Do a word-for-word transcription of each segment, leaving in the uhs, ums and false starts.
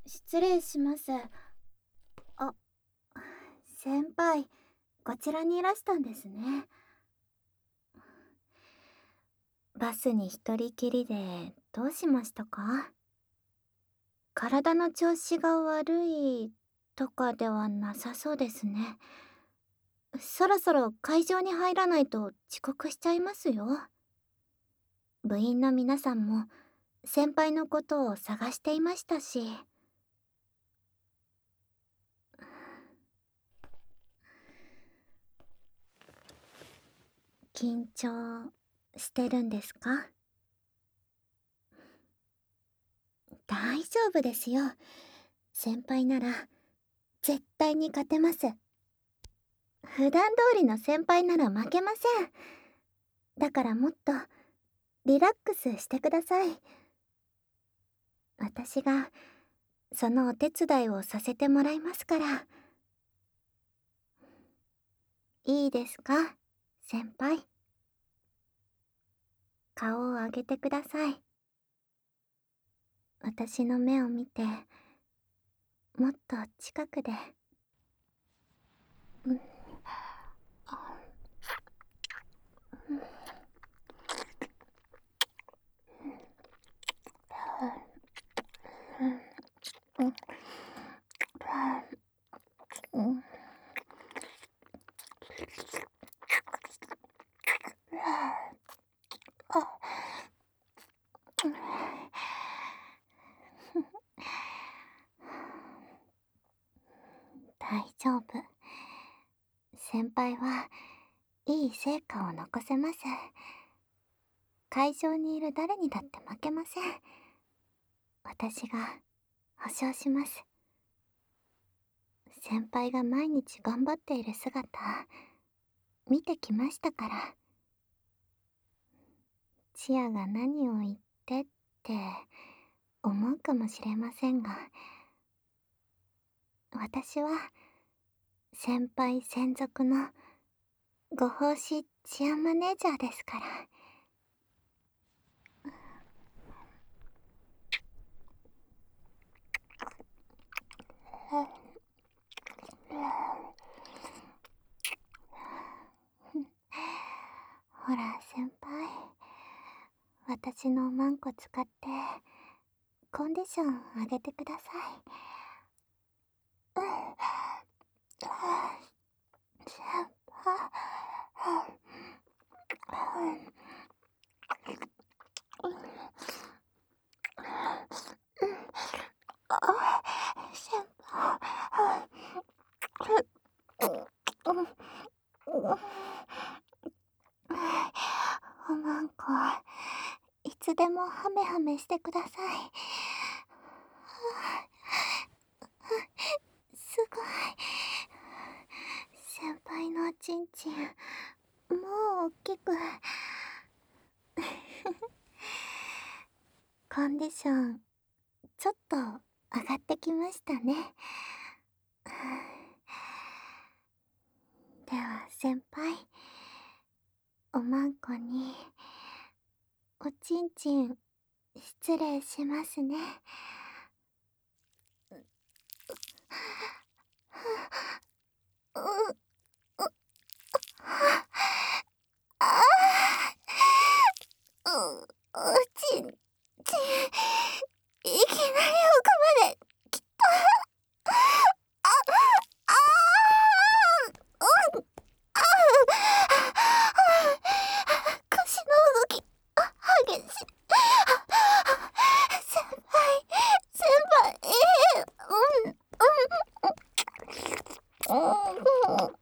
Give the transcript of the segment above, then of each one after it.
失礼します。あ、先輩、こちらにいらしたんですね。バスに一人きりでどうしましたか？体の調子が悪いとかではなさそうですね。そろそろ会場に入らないと遅刻しちゃいますよ。部員の皆さんも先輩のことを探していましたし。緊張してるんですか？大丈夫ですよ。先輩なら絶対に勝てます。普段通りの先輩なら負けません。だからもっとリラックスしてください。私がそのお手伝いをさせてもらいますから。いいですか、先輩。顔を上げてください。私の目を見て、もっと近くで。うん。大丈夫。先輩はいい成果を残せます。会場にいる誰にだって負けません。私が保証します。先輩が毎日頑張っている姿見てきましたから。チアが何を言ってって思うかもしれませんが、私は先輩専属のご奉仕チアマネージャーですから。ほら先輩、私のマンコ使ってコンディション上げてください。うん。先輩。先輩。おまんこ、いつでもハメハメしてください。すごい。先輩のおちんちん、もう大きく。コンディション、ちょっと上がってきましたね。では先輩、おまんこにおちんちん失礼しますね。う、う、ああ、う、おちんちん、いきなり奥まで来た。あ、あー、うん、あー、腰の動き、あ、激しい。先輩、先輩、えー、うん、うん、うん。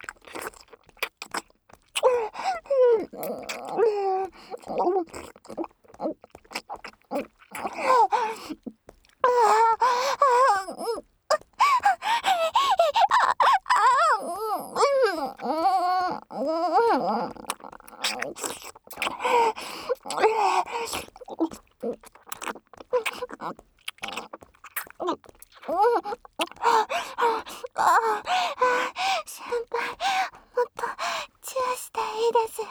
先輩、もっとチューしていいですよ。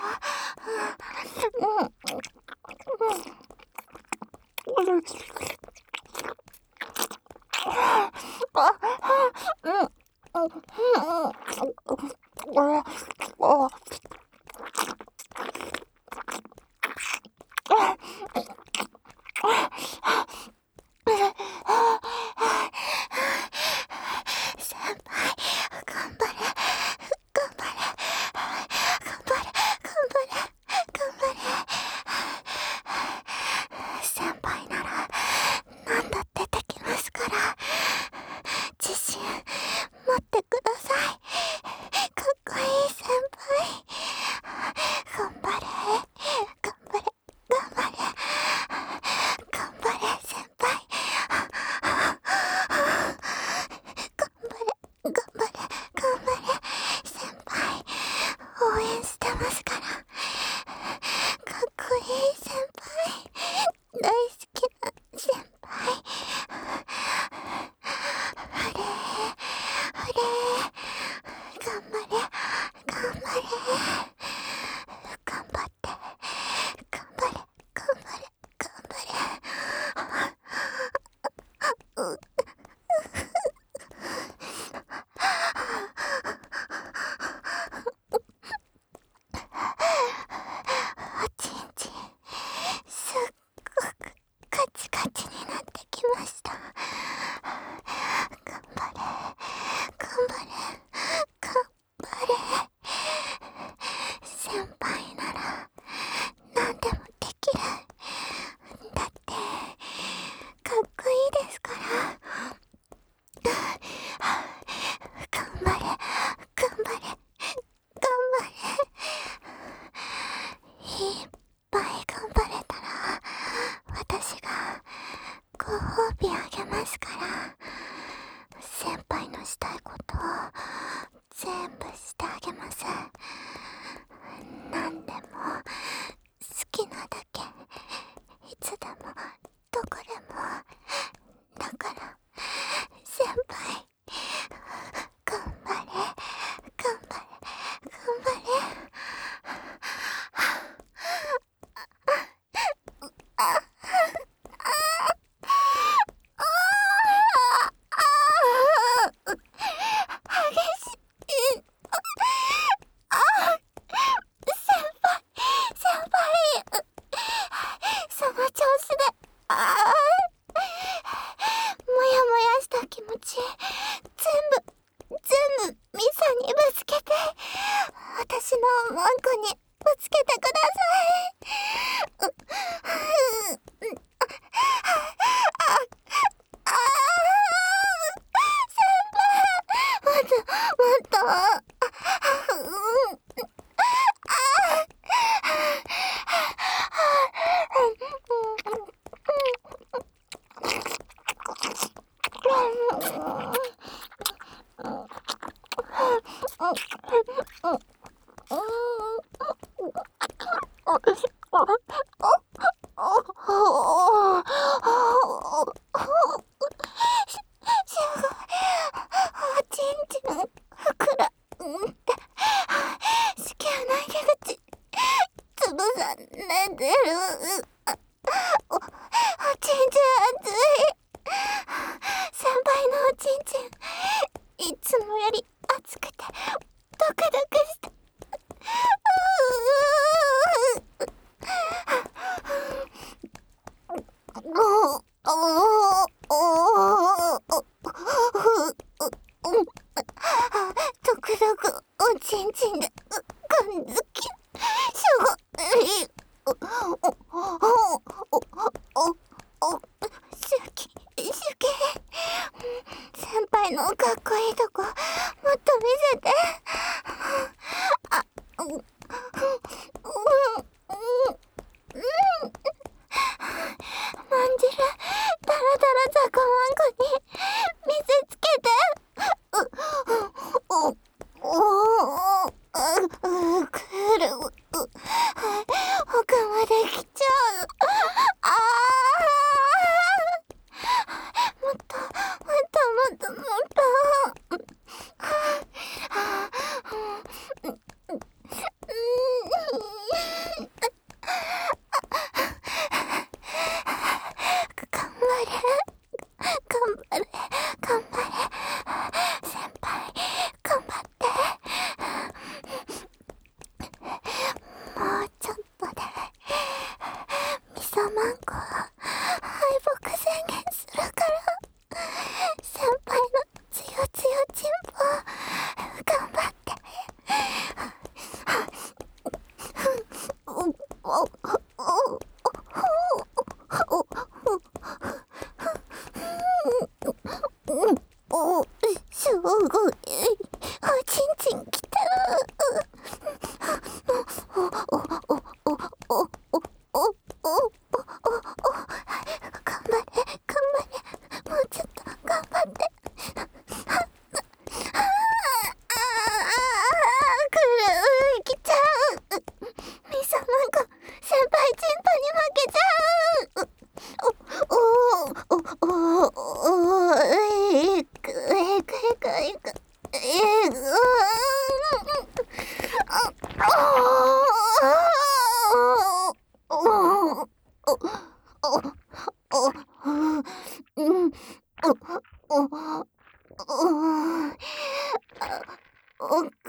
お、お、お、うん、お、お、お、あ、おく、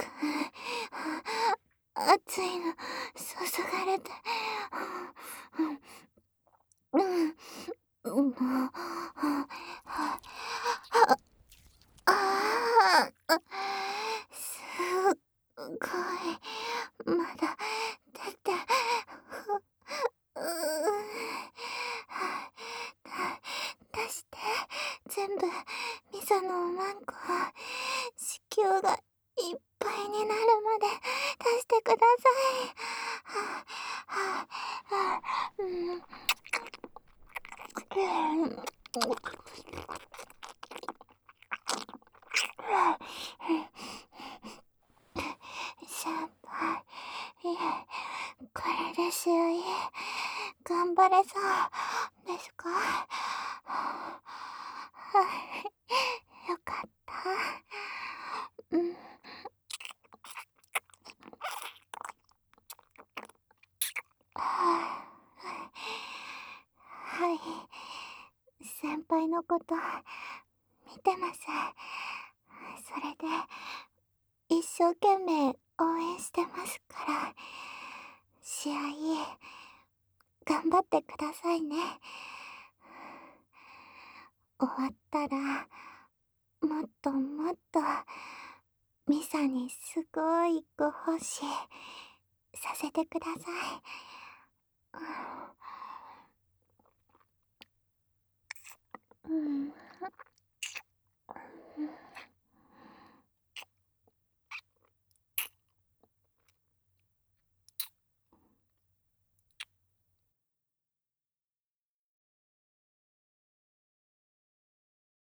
熱いの注がれて、うん、うん、ああ、ああ、すっごい、まだ出て、うう、た出して、全部味噌のおまんこ、子宮がいっぱいになるまで出してください。はあ、はあ、はあ、うん。先輩、いえ、これですよ、いえ、頑張れそうですか？はい、よかった。うん。ははい。先輩のこと見てます。それで一生懸命応援してますから、試合頑張ってくださいね。終わったらもっともっとミサにすごいご奉仕させてください。